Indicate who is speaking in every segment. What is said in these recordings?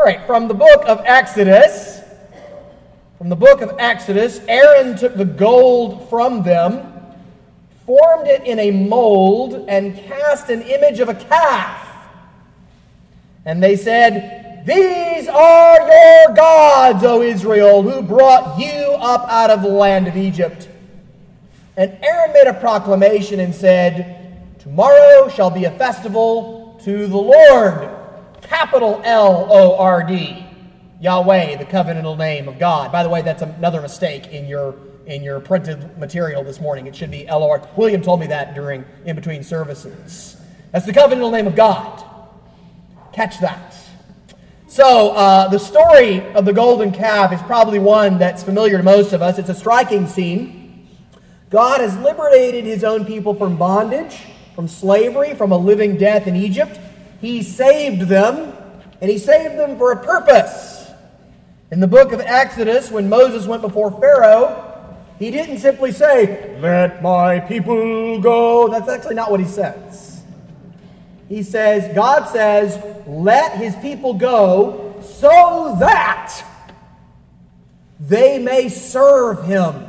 Speaker 1: All right, from the book of Exodus, Aaron took the gold from them, formed it in a mold, and cast an image of a calf. And they said, "These are your gods, O Israel, who brought you up out of the land of Egypt." And Aaron made a proclamation and said, "Tomorrow shall be a festival to the Lord." Capital Lord. Yahweh, the covenantal name of God. By the way, that's another mistake in your printed material this morning. It should be Lord. William told me that in between services. That's the covenantal name of God. Catch that. So, the story of the golden calf is probably one that's familiar to most of us. It's a striking scene. God has liberated his own people from bondage, from slavery, from a living death in Egypt. He saved them, and he saved them for a purpose. In the book of Exodus, when Moses went before Pharaoh, he didn't simply say, "Let my people go." That's actually not what he says. God says, "Let his people go so that they may serve him."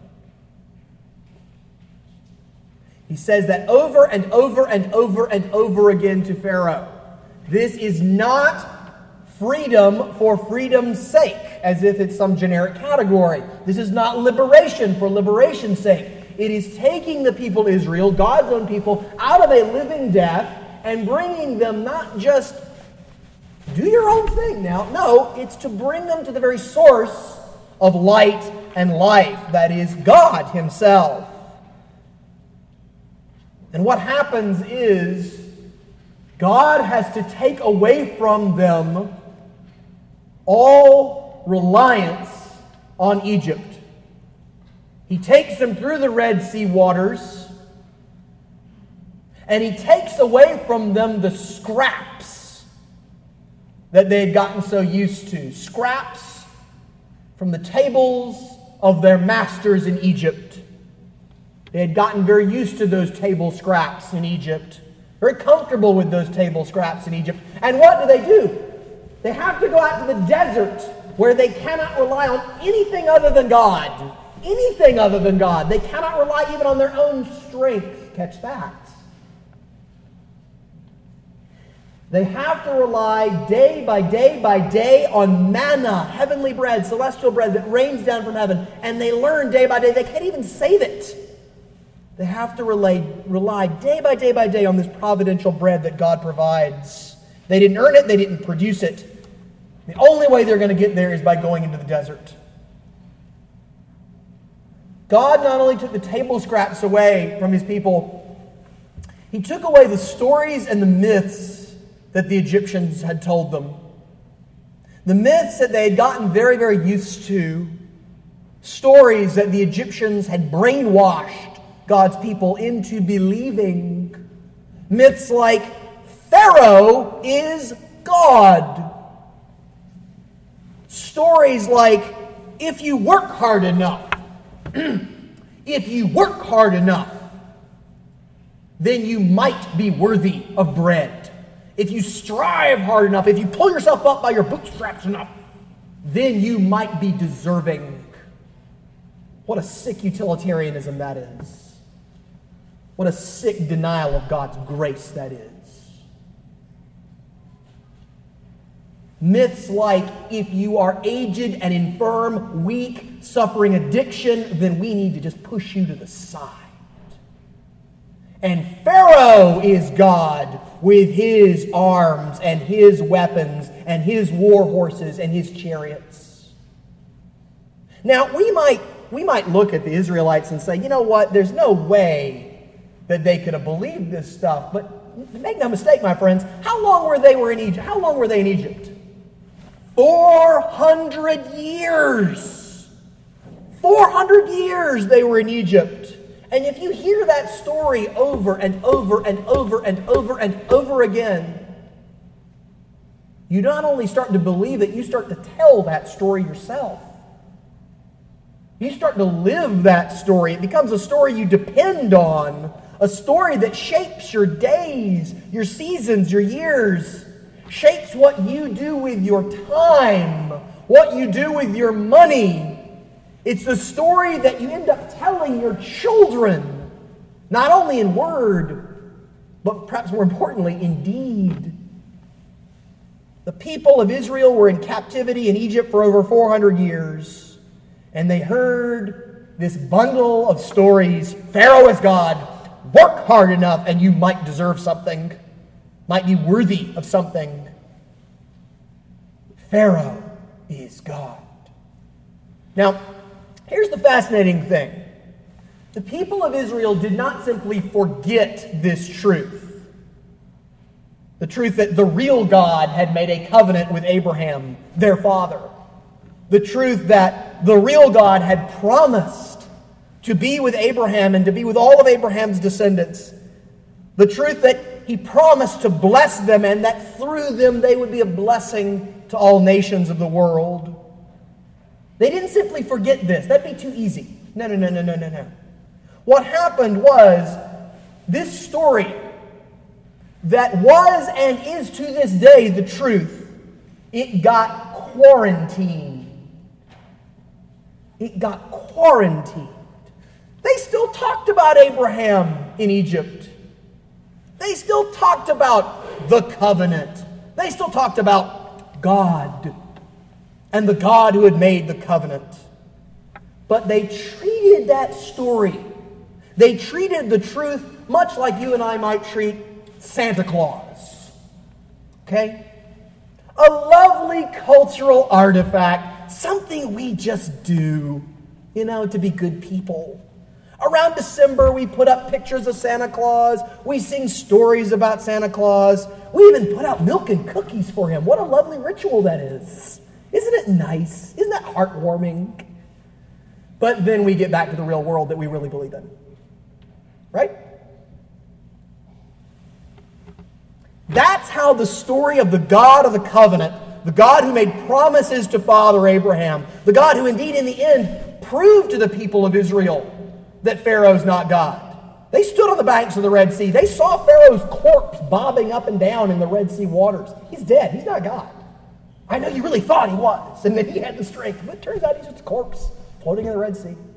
Speaker 1: He says that over and over and over and over again to Pharaoh. This is not freedom for freedom's sake, as if it's some generic category. This is not liberation for liberation's sake. It is taking the people Israel, God's own people, out of a living death and bringing them not just do your own thing now. No, it's to bring them to the very source of light and life, that is God himself. And what happens is God has to take away from them all reliance on Egypt. He takes them through the Red Sea waters, and he takes away from them the scraps that they had gotten so used to. Scraps from the tables of their masters in Egypt. They had gotten very used to those table scraps in Egypt. Very comfortable with those table scraps in Egypt. And what do? They have to go out to the desert where they cannot rely on anything other than God. Anything other than God. They cannot rely even on their own strength. Catch that. They have to rely day by day by day on manna, heavenly bread, celestial bread that rains down from heaven. And they learn day by day. They can't even save it. They have to rely day by day by day on this providential bread that God provides. They didn't earn it. They didn't produce it. The only way they're going to get there is by going into the desert. God not only took the table scraps away from his people, he took away the stories and the myths that the Egyptians had told them. The myths that they had gotten very, very used to. Stories that the Egyptians had brainwashed God's people into believing. Myths like Pharaoh is God. Stories like, if you work hard enough, then you might be worthy of bread. If you strive hard enough, if you pull yourself up by your bootstraps enough, then you might be deserving. What a sick utilitarianism that is. What a sick denial of God's grace that is. Myths like, if you are aged and infirm, weak, suffering addiction, then we need to just push you to the side. And Pharaoh is God with his arms and his weapons and his war horses and his chariots. Now, we might look at the Israelites and say, you know what, there's no way that they could have believed this stuff. But make no mistake, my friends, how long were they in Egypt? 400 years. 400 years they were in Egypt. And if you hear that story over and over and over and over and over again, you not only start to believe it, you start to tell that story yourself. You start to live that story. It becomes a story you depend on, a story that shapes your days, your seasons, your years, shapes what you do with your time, what you do with your money. It's the story that you end up telling your children, not only in word, but perhaps more importantly, in deed. The people of Israel were in captivity in Egypt for over 400 years, and they heard this bundle of stories. Pharaoh is God. Work hard enough and you might deserve something, might be worthy of something. Pharaoh is God. Now, here's the fascinating thing. The people of Israel did not simply forget this truth. The truth that the real God had made a covenant with Abraham, their father. The truth that the real God had promised to be with Abraham and to be with all of Abraham's descendants. The truth that he promised to bless them and that through them they would be a blessing to all nations of the world. They didn't simply forget this. That'd be too easy. No. What happened was this story that was and is to this day the truth, it got quarantined. It got quarantined. They still talked about Abraham in Egypt. They still talked about the covenant. They still talked about God and the God who had made the covenant. But they treated that story, they treated the truth much like you and I might treat Santa Claus. Okay? A lovely cultural artifact, something we just do, to be good people. Around December, we put up pictures of Santa Claus. We sing stories about Santa Claus. We even put out milk and cookies for him. What a lovely ritual that is. Isn't it nice? Isn't that heartwarming? But then we get back to the real world that we really believe in. Right? That's how the story of the God of the covenant, the God who made promises to Father Abraham, the God who indeed in the end proved to the people of Israel that Pharaoh's not God. They stood on the banks of the Red Sea. They saw Pharaoh's corpse bobbing up and down in the Red Sea waters. He's dead. He's not God. I know you really thought he was, and that he had the strength, but it turns out he's just a corpse floating in the Red Sea.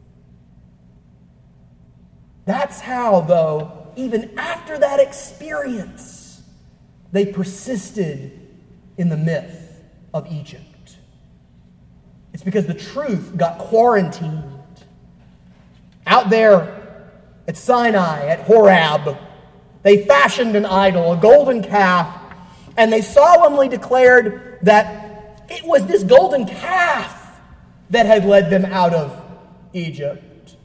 Speaker 1: That's how, though, even after that experience, they persisted in the myth of Egypt. It's because the truth got quarantined. Out there at Sinai, at Horeb, they fashioned an idol, a golden calf, and they solemnly declared that it was this golden calf that had led them out of Egypt.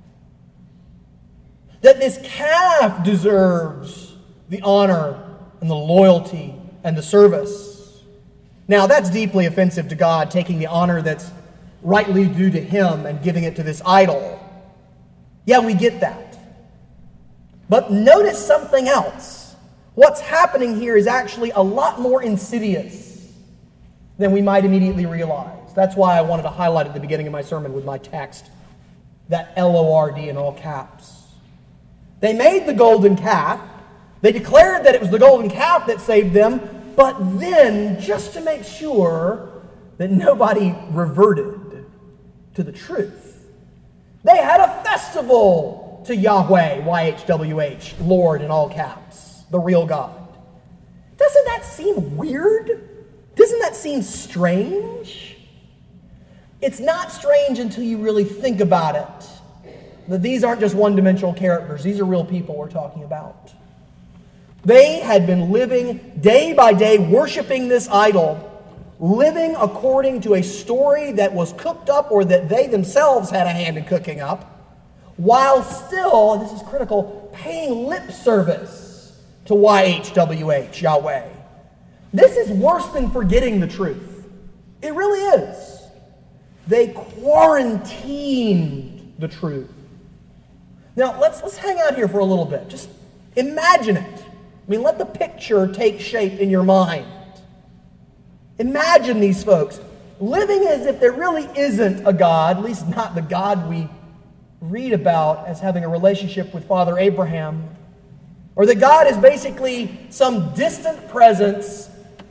Speaker 1: That this calf deserves the honor and the loyalty and the service. Now, that's deeply offensive to God, taking the honor that's rightly due to him and giving it to this idol. Yeah, we get that. But notice something else. What's happening here is actually a lot more insidious than we might immediately realize. That's why I wanted to highlight at the beginning of my sermon with my text, that L-O-R-D in all caps. They made the golden calf. They declared that it was the golden calf that saved them, but then, just to make sure that nobody reverted to the truth, they had a festival to Yahweh, YHWH, Lord in all caps, the real God. Doesn't that seem weird? Doesn't that seem strange? It's not strange until you really think about it. That these aren't just one-dimensional characters. These are real people we're talking about. They had been living day by day, worshiping this idol, living according to a story that was cooked up or that they themselves had a hand in cooking up, while still, and this is critical, paying lip service to YHWH, Yahweh. This is worse than forgetting the truth. It really is. They quarantined the truth. Now, let's hang out here for a little bit. Just imagine it. Let the picture take shape in your mind. Imagine these folks living as if there really isn't a God, at least not the God we read about as having a relationship with Father Abraham, or that God is basically some distant presence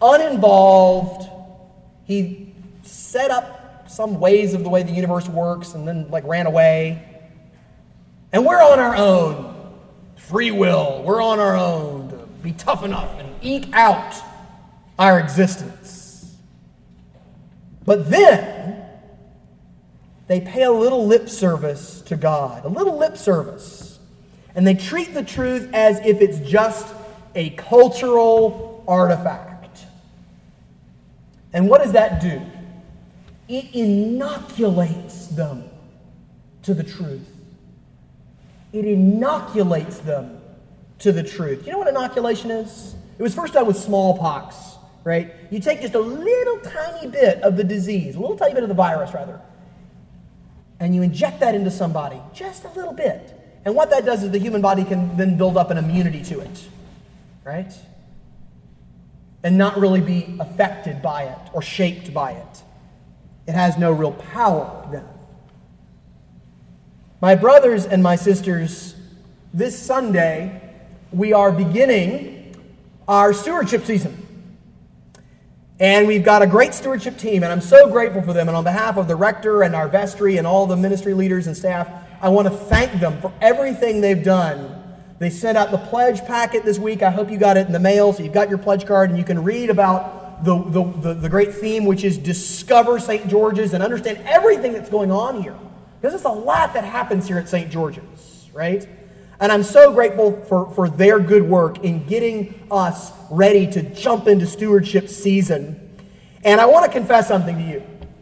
Speaker 1: uninvolved. He set up some ways of the way the universe works and then ran away. And we're on our own. Free will. We're on our own to be tough enough and eke out our existence. But then they pay a little lip service to God. A little lip service. And they treat the truth as if it's just a cultural artifact. And what does that do? It inoculates them to the truth. It inoculates them to the truth. You know what inoculation is? It was first done with smallpox, right? You take just a little tiny bit of the disease, a little tiny bit of the virus, rather, and you inject that into somebody, just a little bit. And what that does is the human body can then build up an immunity to it, right? And not really be affected by it or shaped by it. It has no real power then. My brothers and my sisters, this Sunday, we are beginning our stewardship season. And we've got a great stewardship team, and I'm so grateful for them. And on behalf of the rector and our vestry and all the ministry leaders and staff, I want to thank them for everything they've done. They sent out the pledge packet this week. I hope you got it in the mail, so you've got your pledge card, and you can read about the great theme, which is Discover St. George's, and understand everything that's going on here. Because there's a lot that happens here at St. George's, right? And I'm so grateful for their good work in getting us ready to jump into stewardship season. And I want to confess something to you.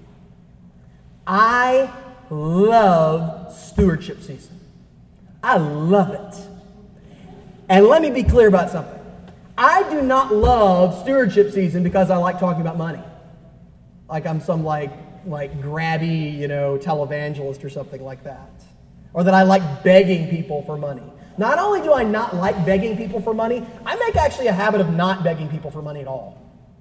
Speaker 1: I love stewardship season. I love it. And let me be clear about something. I do not love stewardship season because I like talking about money. Like I'm some grabby, televangelist or something like that. Or that I like begging people for money. Not only do I not like begging people for money, I make actually a habit of not begging people for money at all.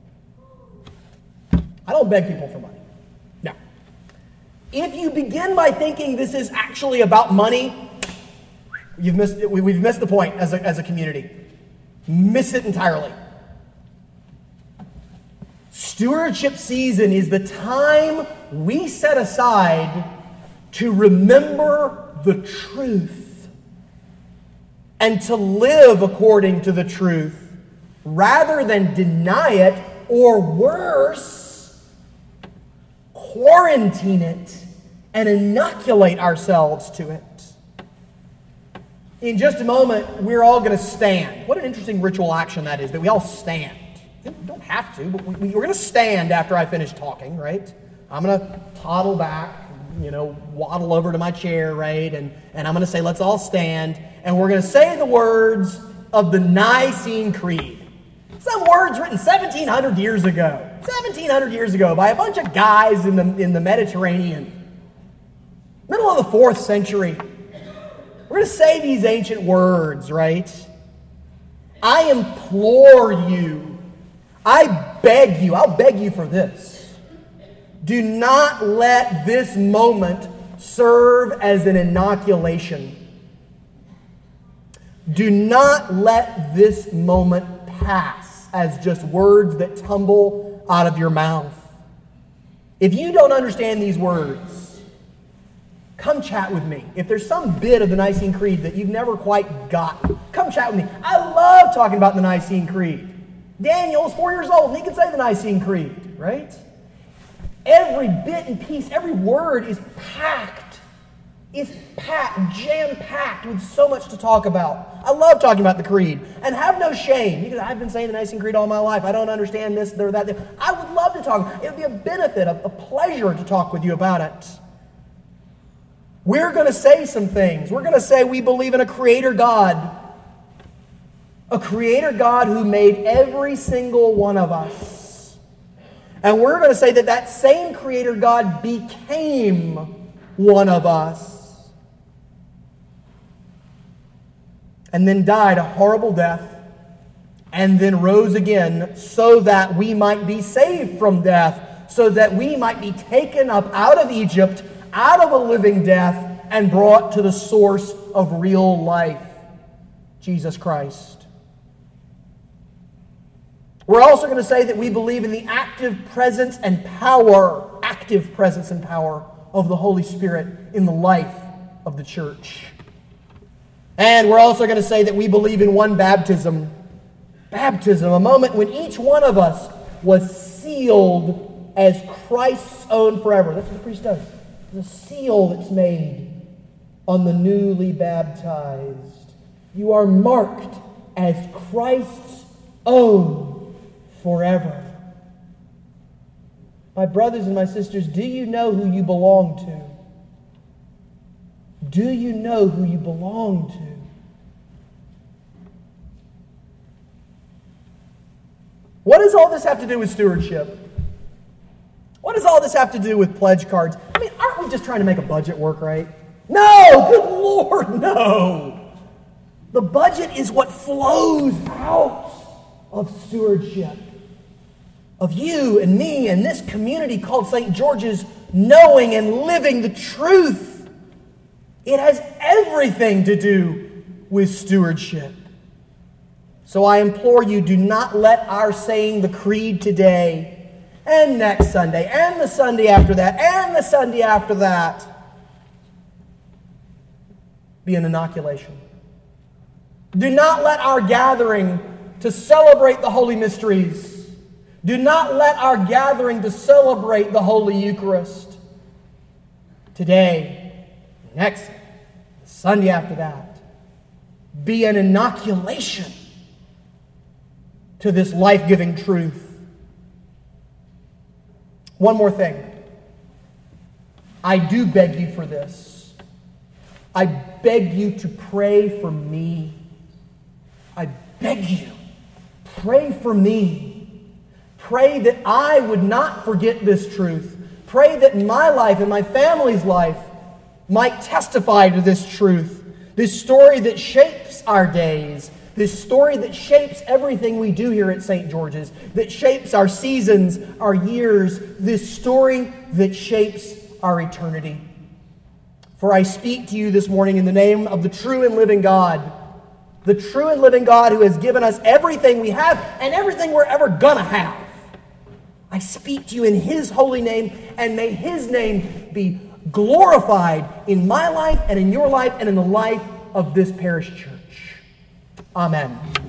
Speaker 1: I don't beg people for money. Now, if you begin by thinking this is actually about money, we've missed the point as a community. Miss it entirely. Stewardship season is the time we set aside to remember the truth and to live according to the truth rather than deny it, or worse, quarantine it and inoculate ourselves to it. In just a moment, we're all going to stand. What an interesting ritual action that is, that we all stand. We don't have to, but we're going to stand after I finish talking, right? I'm going to toddle back, waddle over to my chair, right? And I'm going to say, let's all stand. And we're going to say the words of the Nicene Creed. Some words written 1,700 years ago. 1,700 years ago by a bunch of guys in the Mediterranean. Middle of the 4th century. We're going to say these ancient words, right? I implore you. I beg you. I'll beg you for this. Do not let this moment serve as an inoculation. Do not let this moment pass as just words that tumble out of your mouth. If you don't understand these words, come chat with me. If there's some bit of the Nicene Creed that you've never quite gotten, come chat with me. I love talking about the Nicene Creed. Daniel's 4 years old, and he can say the Nicene Creed, right? Every bit and piece, every word is packed. It's packed, jam-packed with so much to talk about. I love talking about the Creed. And have no shame, because I've been saying the Nicene Creed all my life. I don't understand this or that. I would love to talk. It would be a benefit, a pleasure to talk with you about it. We're going to say some things. We're going to say we believe in a creator God. A creator God who made every single one of us. And we're going to say that that same creator God became one of us. And then died a horrible death. And then rose again so that we might be saved from death. So that we might be taken up out of Egypt, out of a living death, and brought to the source of real life, Jesus Christ. We're also going to say that we believe in the active presence and power of the Holy Spirit in the life of the church. And we're also going to say that we believe in one baptism. Baptism, a moment when each one of us was sealed as Christ's own forever. That's what the priest does. The seal that's made on the newly baptized. You are marked as Christ's own forever. My brothers and my sisters, do you know who you belong to? Do you know who you belong to? What does all this have to do with stewardship? What does all this have to do with pledge cards? I mean, aren't we just trying to make a budget work, right? No! Good Lord, no! The budget is what flows out of stewardship. Of you and me and this community called St. George's knowing and living the truth. It has everything to do with stewardship. So I implore you, do not let our saying the creed today and next Sunday and the Sunday after that and the Sunday after that be an inoculation. Do not let our gathering to celebrate the holy mysteries, do not let our gathering to celebrate the Holy Eucharist today, next Sunday after that, be an inoculation to this life-giving truth. One more thing. I do beg you for this. I beg you to pray for me. I beg you, pray for me. Pray that I would not forget this truth. Pray that my life and my family's life might testify to this truth. This story that shapes our days. This story that shapes everything we do here at St. George's. That shapes our seasons, our years. This story that shapes our eternity. For I speak to you this morning in the name of the true and living God. The true and living God who has given us everything we have and everything we're ever gonna have. I speak to you in His holy name, and may His name be glorified in my life and in your life and in the life of this parish church. Amen.